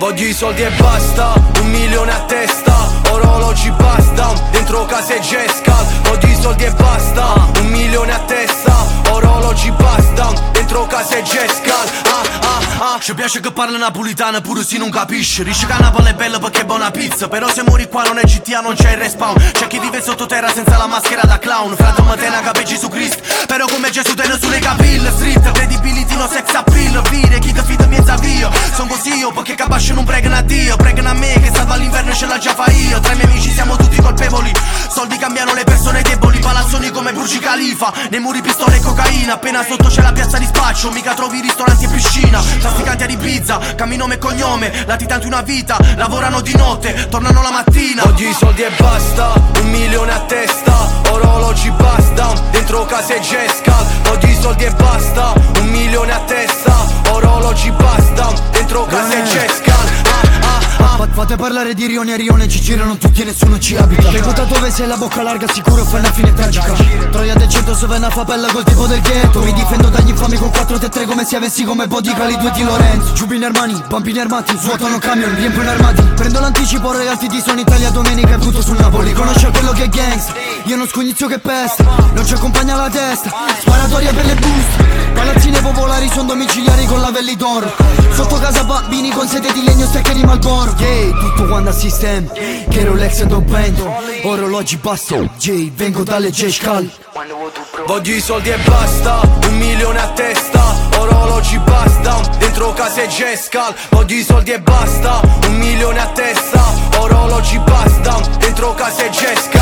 Voglio i soldi e basta, 1 milione a testa, orologi basta, dentro casa e Jescal. Voglio i soldi e basta, 1 milione a testa, orologi basta, dentro casa e Jescal. Ci piace che parla napolitana pure se non capisce. Dice che Napoli è bella perché è buona pizza, però se muori qua non è GTA, non c'è il respawn. C'è chi vive sottoterra senza la maschera da clown. Frate ma tena capeggi su Cristo, però come Gesù tene sulle capille. Street, credibility no sex appeal. Vire chi che fida miezza via. Son così io perché capace non pregano a Dio, pregano a me che salva l'inverno e ce l'ha già fa io. Tra i miei amici siamo tutti colpevoli, soldi cambiano le persone deboli. Palazzoni come Burj Khalifa, nei muri pistole e cocaina. Appena sotto c'è la piazza di spaccio, mica trovi ristoranti e piscina. Trafficanti ad Ibiza, cammino e cognome, latitanti una vita, lavorano di notte, tornano la mattina. Voglio i soldi e basta, 1 milione a testa, orologi basta, dentro casa e Jescal. Voglio i soldi e basta, 1 milione a testa, orologi basta, dentro casa e Jescal. Fate parlare di Rione e Rione, ci girano tutti e nessuno ci abita. Vengo da dove sei la bocca larga, sicuro fai una fine tragica. Troia del centro, se una favela col tipo del ghetto. Mi difendo dagli infami con 4-3 come se avessi come bodyguard i 2 di Lorenzo. Giubini Armani, bambini armati, svuotano camion, riempiono armati. Prendo l'anticipo, royalty di Sono Italia, domenica e punto sul Napoli. Conosce quello che è gangsta, io non scognizio che pesta. Non ci accompagna la testa, sparatoria per le buste. Palazzine popolari son domiciliari con lavelli d'oro. Sotto casa bambini con sete di legno, stecche di Malboro. Tutto quando a sistema, che Rolex e Do Bento, orologi basso, vengo dalle Jescal. Voglio i soldi e basta, 1 milione a testa, orologi basta, dentro casa e Jescal. Voglio i soldi e basta, 1 milione a testa, orologi basta, dentro casa e Jescal.